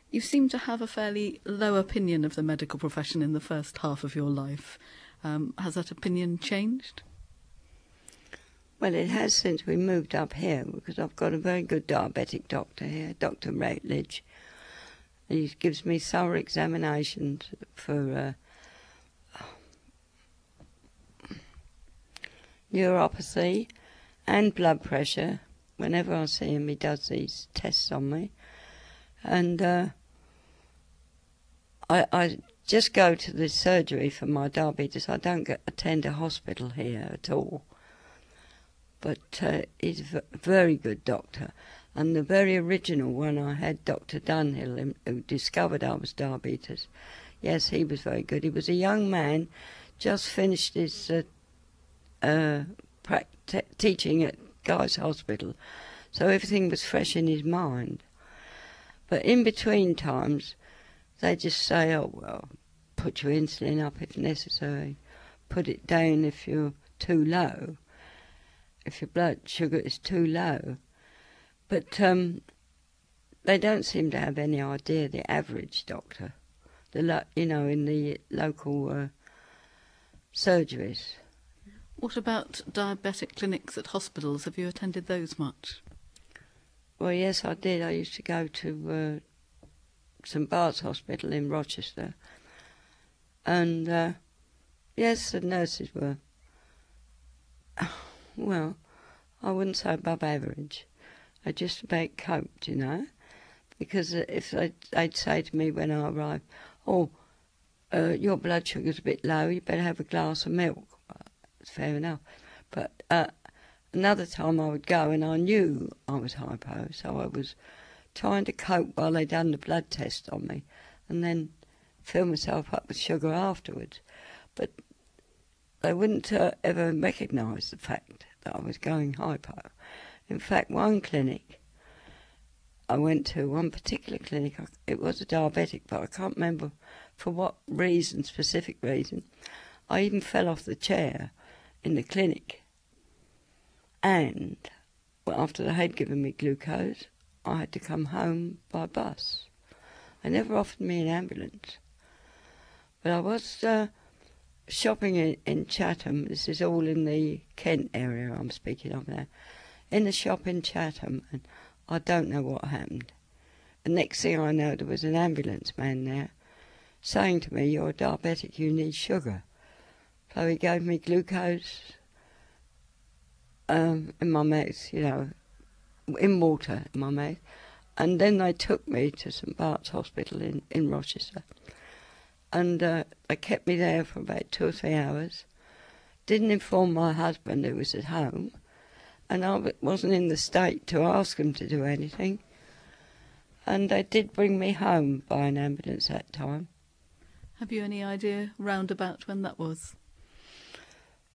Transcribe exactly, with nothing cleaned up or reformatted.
You seem to have a fairly low opinion of the medical profession in the first half of your life. Um, has that opinion changed? Well, it has since we moved up here, because I've got a very good diabetic doctor here, Doctor Routledge. He gives me thorough examinations for uh, neuropathy and blood pressure. Whenever I see him, he does these tests on me. And uh, I, I just go to the surgery for my diabetes. I don't get, attend a hospital here at all. But uh, he's a very good doctor. And the very original one I had, Doctor Dunhill, who discovered I was diabetes. Yes, he was very good. He was a young man, just finished his uh, uh, teaching at Guy's Hospital, so everything was fresh in his mind. But in between times, they just say, oh, well, put your insulin up if necessary, put it down if you're too low, if your blood sugar is too low. But um, they don't seem to have any idea, the average doctor, the lo you know, in the local uh, surgeries. What about diabetic clinics at hospitals? Have you attended those much? Well, yes, I did. I used to go to uh, St Bart's Hospital in Rochester. And, uh, yes, the nurses were, well, I wouldn't say above average. I just about coped, you know, because if they'd, they'd say to me when I arrived, oh, uh, your blood sugar's a bit low, you better have a glass of milk. Well, that's fair enough. But uh, another time I would go and I knew I was hypo, so I was trying to cope while they'd done the blood test on me and then fill myself up with sugar afterwards. But they wouldn't uh, ever recognise the fact that I was going hypo. In fact, one clinic I went to, one particular clinic, it was a diabetic, but I can't remember for what reason, specific reason. I even fell off the chair in the clinic. And well, after they had given me glucose, I had to come home by bus. They never offered me an ambulance. But I was uh, shopping in, in Chatham. This is all in the Kent area I'm speaking of now. In the shop in Chatham, and I don't know what happened. The next thing I know, there was an ambulance man there saying to me, you're a diabetic, you need sugar. So he gave me glucose um, in my mouth, you know, in water in my mouth. And then they took me to St Bart's Hospital in, in Rochester. And uh, they kept me there for about two or three hours. Didn't inform my husband, who was at home. And I wasn't in the state to ask them to do anything. And they did bring me home by an ambulance that time. Have you any idea round about when that was?